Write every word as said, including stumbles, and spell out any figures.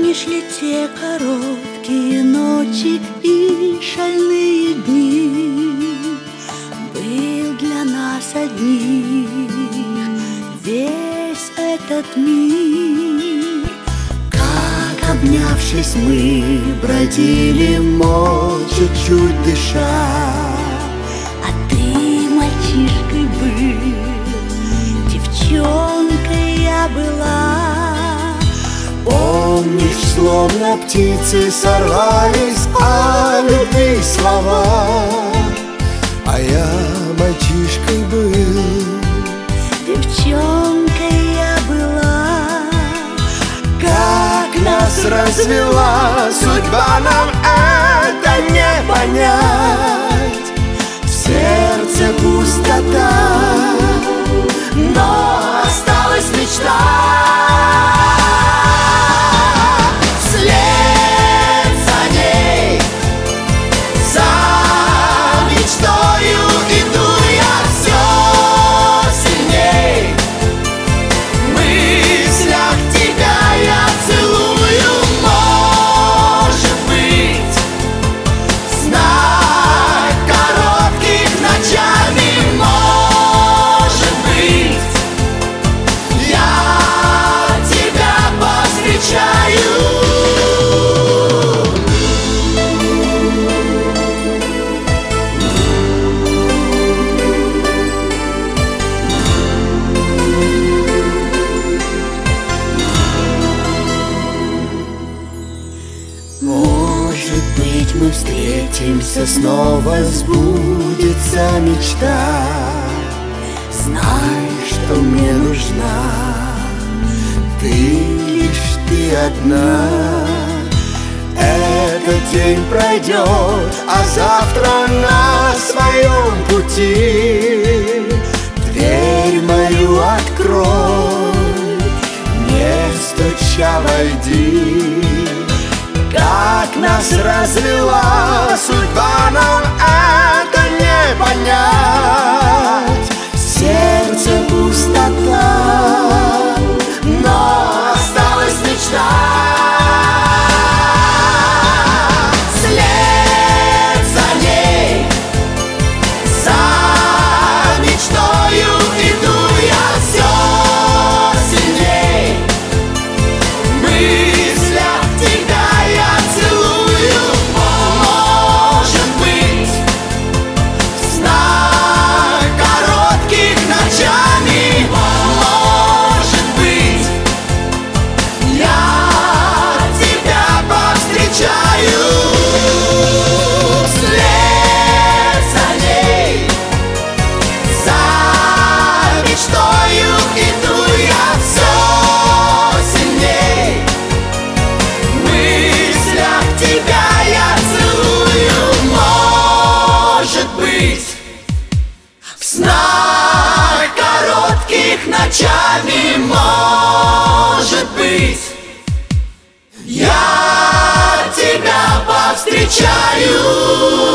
помнишь ли те короткие ночи и шальные дни? Был для нас одних весь этот мир. Как, обнявшись, мы бродили молча, чуть дыша, а ты мальчишкой был, девчонкой я была. Помнишь, словно птицы сорвались о любви слова, а я мальчишкой был, девчонкой я была. как нас развела судьба, нам это не понять. В сердце пустота, но осталась мечта. Может быть, мы встретимся снова, сбудется мечта. Знай, что мне нужна ты, лишь ты одна. Этот день пройдет, а завтра на своем пути дверь мою открой, не стуча войди. Как нас развела судьба, нам это не понять. В сердце пустота, но осталась мечта. Вслед за ней, за мечтою иду я все сильней. В мыслях тебя я целую, может быть, в снах коротких ночами, может быть, я тебя повстречаю. Вслед за ней, за мечтою иду я все сильней. В мыслях тебя я целую, может быть, в снах коротких ночами, может быть, я тебя повстречаю.